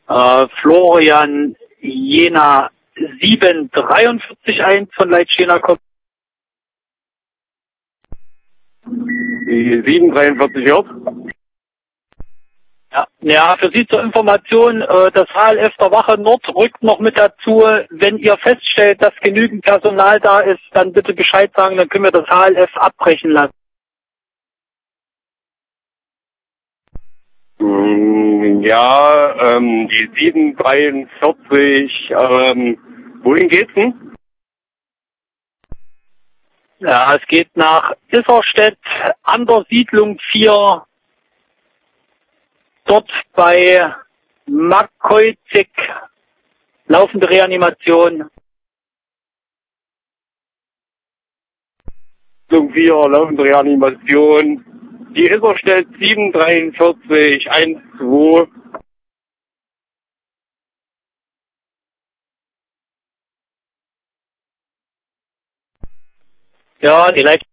Florian Jena 743-1 von Leit Jena kommt. Die 743 hört. Ja, für Sie zur Information, das HLF der Wache Nord rückt noch mit dazu. Wenn ihr feststellt, dass genügend Personal da ist, dann bitte Bescheid sagen, dann können wir das HLF abbrechen lassen. Ja, die 743, wohin geht's denn? Ja, es geht nach Isserstedt an der Siedlung 4, dort bei Makoizig, laufende Reanimation. Siedlung 4, laufende Reanimation. Die Isserstedt 743, 12. Ja, die Leit